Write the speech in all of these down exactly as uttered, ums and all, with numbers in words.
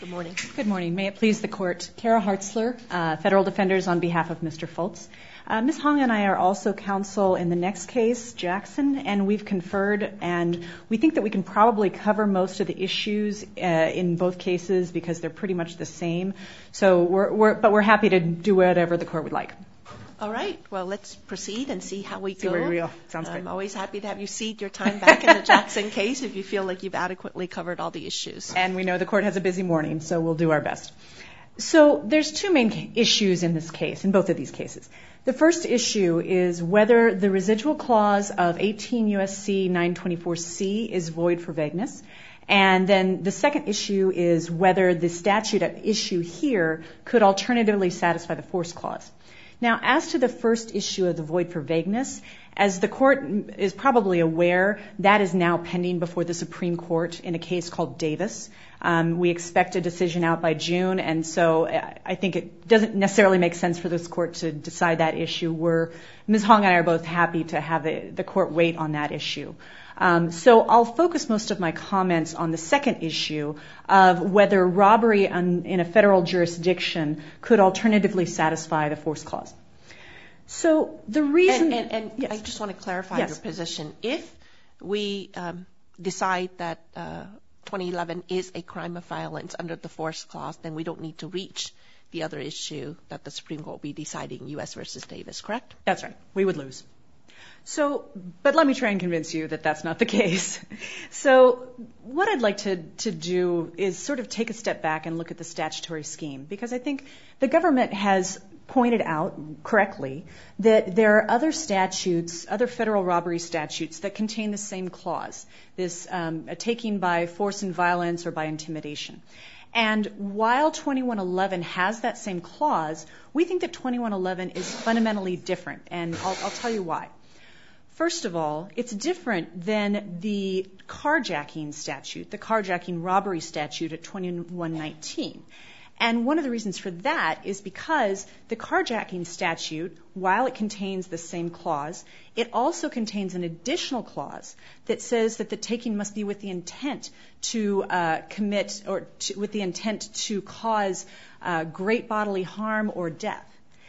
Good morning. Good morning. May it please the Court. Kara Hartzler, uh, Federal Defenders on behalf of Mister Fultz. Uh, Miz Hong and I are also counsel in the next case, Jackson, and we've conferred, and we think that we can probably cover most of the issues uh, in both cases because they're pretty much the same. So, we're, we're, but we're happy to do whatever the Court would like. All right. Well, let's proceed and see how we see go. Where we go. Sounds I'm good. always happy to have you cede your time back in the Jackson case if you feel like you've adequately covered all the issues. And we know the Court has a busy morning, so we'll do our best. So there's two main issues in this case, in both of these cases. The first issue is whether the residual clause of eighteen U S C nine twenty-four C is void for vagueness. And then the second issue is whether the statute at issue here could alternatively satisfy the force clause. Now, as to the first issue of the void for vagueness, as the Court is probably aware, that is now pending before the Supreme Court in a case called Davis. Um, we expect a decision out by June, and so I think it doesn't necessarily make sense for this Court to decide that issue. We're, Miz Hong and I are both happy to have the, the Court wait on that issue. Um, so I'll focus most of my comments on the second issue of whether robbery on, in a federal jurisdiction could alternatively satisfy the force clause. So the reason... And, and, and yes. I just want to clarify yes. your position. If we um, decide that uh, twenty eleven is a crime of violence under the force clause, then we don't need to reach the other issue that the Supreme Court will be deciding, U S versus Davis, correct? That's right. We would lose. So, but let me try and convince you that that's not the case. So what I'd like to, to do is sort of take a step back and look at the statutory scheme, because I think the government has pointed out correctly that there are other statutes, other federal robbery statutes that contain the same clause, this um, a taking by force and violence or by intimidation. And while twenty-one eleven has that same clause, we think that twenty-one eleven is fundamentally different, and I'll, I'll tell you why. First of all, it's different than the carjacking statute, the carjacking robbery statute at twenty-one nineteen. And one of the reasons for that is because the carjacking statute, while it contains the same clause, it also contains an additional clause that says that the taking must be with the intent to uh, commit or to, with the intent to cause uh, great bodily harm or death.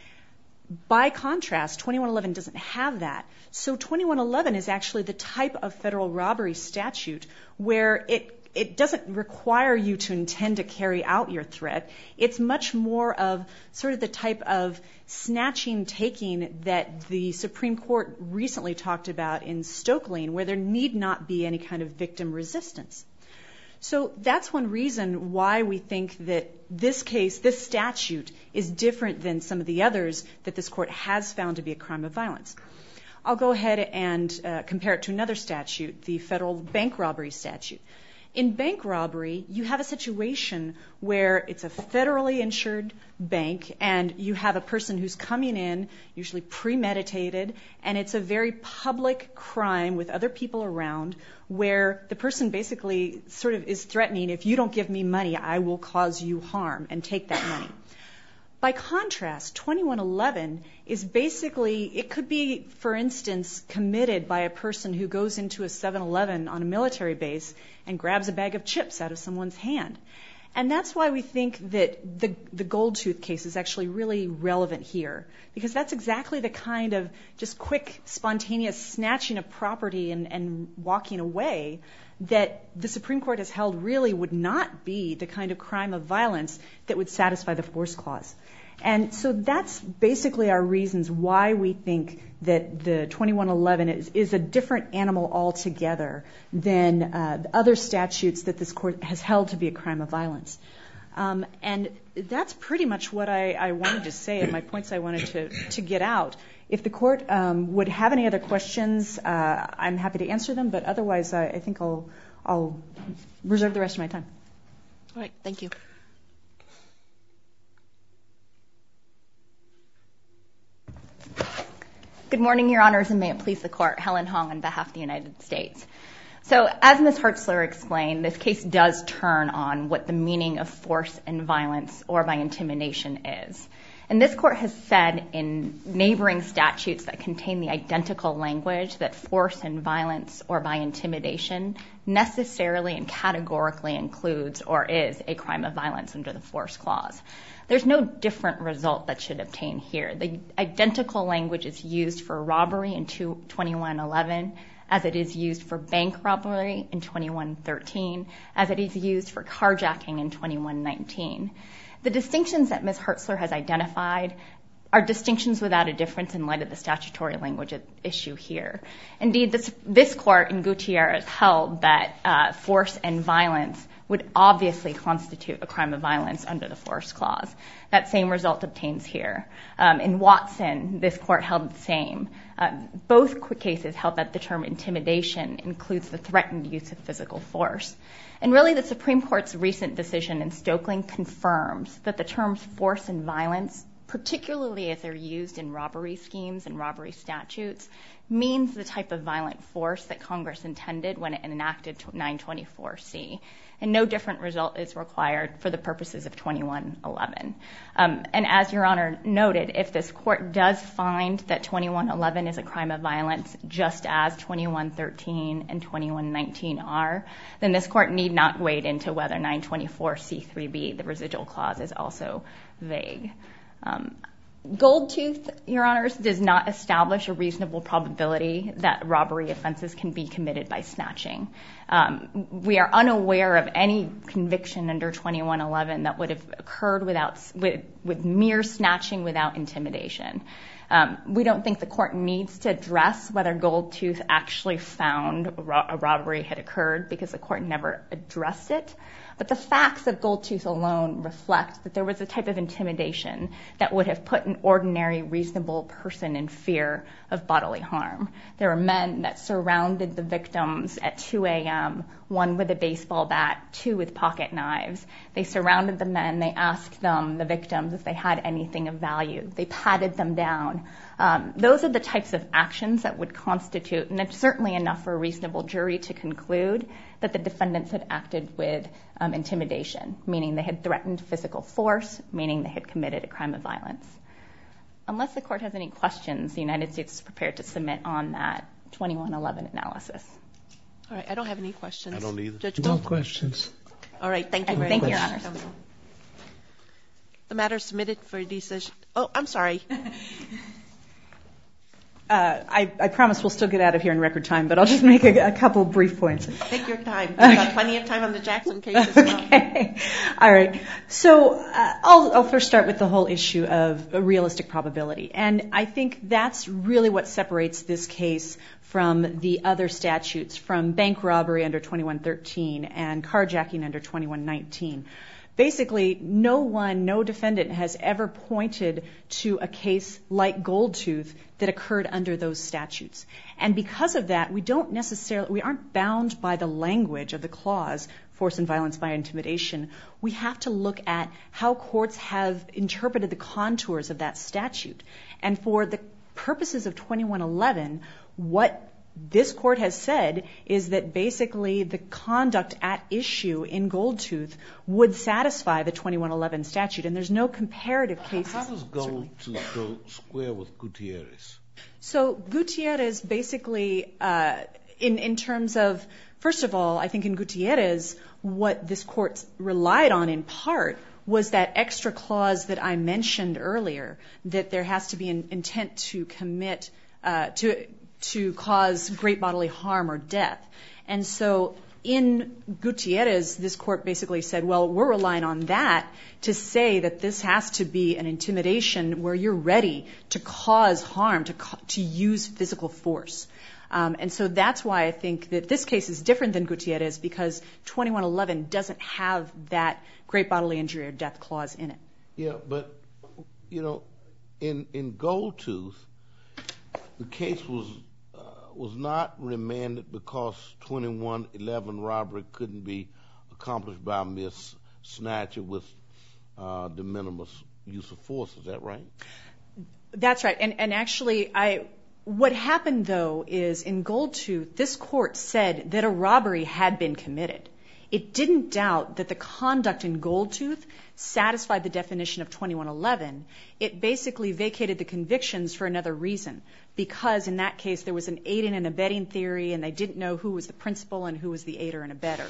By contrast, twenty-one eleven doesn't have that. So twenty-one eleven is actually the type of federal robbery statute where it it doesn't require you to intend to carry out your threat. It's much more of sort of the type of snatching, taking that the Supreme Court recently talked about in Stokeling, where there need not be any kind of victim resistance. So that's one reason why we think that this case, this statute, is different than some of the others that this Court has found to be a crime of violence. I'll go ahead and uh, compare it to another statute, the federal bank robbery statute. In bank robbery, you have a situation where it's a federally insured bank and you have a person who's coming in, usually premeditated, and it's a very public crime with other people around where the person basically sort of is threatening, if you don't give me money, I will cause you harm and take that money. By contrast, twenty-one eleven is basically, it could be, for instance, committed by a person who goes into a seven eleven on a military base and grabs a bag of chips out of someone's hand. And that's why we think that the, the Gold Tooth case is actually really relevant here, because that's exactly the kind of just quick, spontaneous snatching of property and, and walking away that the Supreme Court has held really would not be the kind of crime of violence that would satisfy the force clause. And so that's basically our reasons why we think that the twenty-one eleven is, is a different animal altogether than uh, the other statutes that this Court has held to be a crime of violence. Um, and that's pretty much what I, I wanted to say and my points I wanted to, to get out. If the Court um, would have any other questions, uh, I'm happy to answer them, but otherwise I, I think I'll, I'll reserve the rest of my time. All right. Thank you. Good morning, Your Honors, and may it please the Court. Helen Hong on behalf of the United States. So as Miz Hartzler explained, this case does turn on what the meaning of force and violence or by intimidation is. And this court has said in neighboring statutes that contain the identical language that force and violence or by intimidation necessarily and categorically includes or is a crime of violence under the force clause. There's no different result that should obtain here. The identical language is used for robbery in twenty-one eleven, as it is used for bank robbery in twenty-one thirteen, as it is used for carjacking in twenty-one nineteen. The distinctions that Miz Hertzler has identified are distinctions without a difference in light of the statutory language at issue here. Indeed, this, this court in Gutierrez held that uh, force and violence would obviously constitute a crime of violence under the force clause. That same result obtains here. Um, in Watson, this court held the same. Uh, both cases held that the term intimidation includes the threatened use of physical force. And really, the Supreme Court's recent decision in Stokeling confirms that the terms force and violence, particularly as they're used in robbery schemes and robbery statutes, means the type of violent force that Congress intended when it enacted nine twenty-four C. And no different result is required for the purposes of twenty-one eleven. Um, and as Your Honor noted, if this court does find that twenty-one eleven is a crime of violence, just as twenty-one thirteen and twenty-one nineteen are, then this court need not wade into whether nine twenty-four C three B, the residual clause, is also vague. Um, Goldtooth, Your Honors, does not establish a reasonable probability that robbery offenses can be committed by snatching. Um, we are unaware of any conviction under twenty-one eleven that would have occurred without, with, with mere snatching without intimidation. Um, we don't think the court needs to address whether Goldtooth actually found a, ro- a robbery had occurred because the court never addressed it. But the facts of Goldtooth alone reflect that there was a type of intimidation that would have put an ordinary, reasonable person in fear of bodily harm. There were men that surrounded the victims at two a.m., one with a baseball bat, two with pocket knives. They surrounded the men. They asked them, the victims, if they had anything of value. They patted them down. Um, those are the types of actions that would constitute, and it's certainly enough for a reasonable jury to conclude that the defendants had acted with um, intimidation, meaning they had threatened physical force, meaning they had committed a crime of violence. Unless the court has any questions, the United States is prepared to submit on that twenty-one eleven analysis. All right, I don't have any questions. I don't either. Judge No Gold? questions. All right, thank you very Thank much. you, Your Honors. The matter is submitted for decision. Oh, I'm sorry. Uh, I, I promise we'll still get out of here in record time, but I'll just make a, a couple brief points. Take your time. We've got plenty of time on the Jackson case as well. Okay. All right. So uh, I'll, I'll first start with the whole issue of a realistic probability. And I think that's really what separates this case from the other statutes, from bank robbery under twenty-one thirteen and carjacking under twenty-one nineteen. Basically, no one, no defendant has ever pointed to a case like Goldtooth that occurred under those statutes. And because of that, we don't necessarily, we aren't bound by the language of the clause, force and violence by intimidation. We have to look at how courts have interpreted the contours of that statute. And for the purposes of twenty-one eleven, what this court has said is that basically the conduct at issue in Goldtooth would satisfy the twenty-one eleven statute, and there's no comparative cases. How does Goldtooth go square with Gutierrez? So Gutierrez basically, uh, in, in terms of, first of all, I think in Gutierrez, what this court relied on in part was that extra clause that I mentioned earlier, that there has to be an intent to commit, uh, to to cause great bodily harm or death. And so in Gutierrez, this court basically said, well, we're relying on that to say that this has to be an intimidation where you're ready to cause harm, to to use physical force. Um, and so that's why I think that this case is different than Gutierrez, because twenty-one eleven doesn't have that great bodily injury or death clause in it. Yeah, but, you know, in, in Goldtooth, the case was uh, was not remanded because twenty-one eleven robbery couldn't be accomplished by Miss Snatcher with uh, de minimis use of force. Is that right? That's right. And, and actually, I what happened, though, is in Goldtooth, this court said that a robbery had been committed. it didn't doubt that the conduct in Goldtooth satisfied the definition of twenty-one eleven. It basically vacated the convictions for another reason, because in that case there was an aiding and abetting theory, and they didn't know who was the principal and who was the aider and abetter.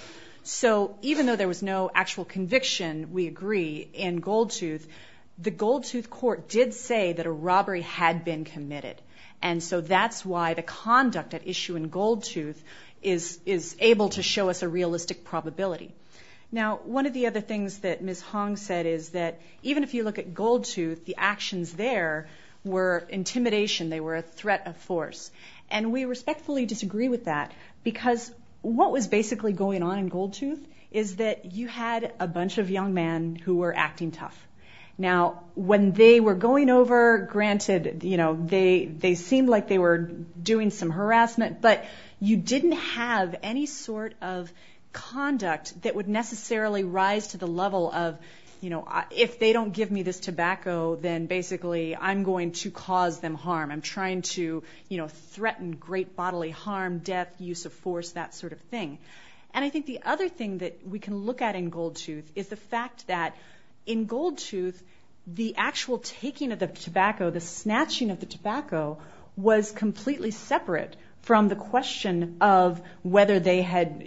So even though there was no actual conviction, we agree, in Goldtooth, the Goldtooth court did say that a robbery had been committed. And so that's why the conduct at issue in Goldtooth is, is able to show us a realistic probability. Now, one of the other things that Miz Hong said is that even if you look at Goldtooth, the actions there were intimidation. They were a threat of force. And we respectfully disagree with that, because what was basically going on in Goldtooth is that you had a bunch of young men who were acting tough. Now, when they were going over, granted, you know, they they seemed like they were doing some harassment, but you didn't have any sort of conduct that would necessarily rise to the level of, you know, if they don't give me this tobacco, then basically I'm going to cause them harm. I'm trying to, you know, threaten great bodily harm, death, use of force, that sort of thing. And I think the other thing that we can look at in Goldtooth is the fact that in Goldtooth, the actual taking of the tobacco, the snatching of the tobacco, was completely separate from the question of whether they had,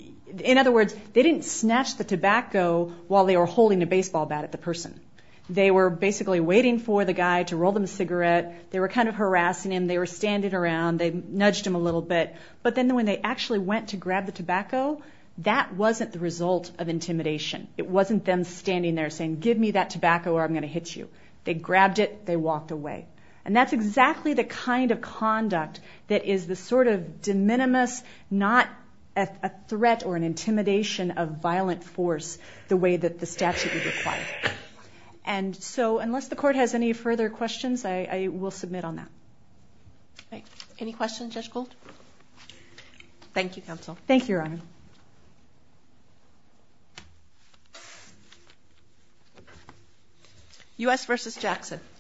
in other words, they didn't snatch the tobacco while they were holding a baseball bat at the person. They were basically waiting for the guy to roll them a cigarette. They were kind of harassing him. They were standing around. They nudged him a little bit. But then when they actually went to grab the tobacco, that wasn't the result of intimidation. It wasn't them standing there saying, give me that tobacco or I'm going to hit you. They grabbed it. They walked away. And that's exactly the kind of conduct that is the sort of de minimis, not a, a threat or an intimidation of violent force, the way that the statute would require. And so unless the court has any further questions, I, I will submit on that. Right. Any questions, Judge Gould? Thank you, counsel. Thank you, Your Honor. U S versus Jackson.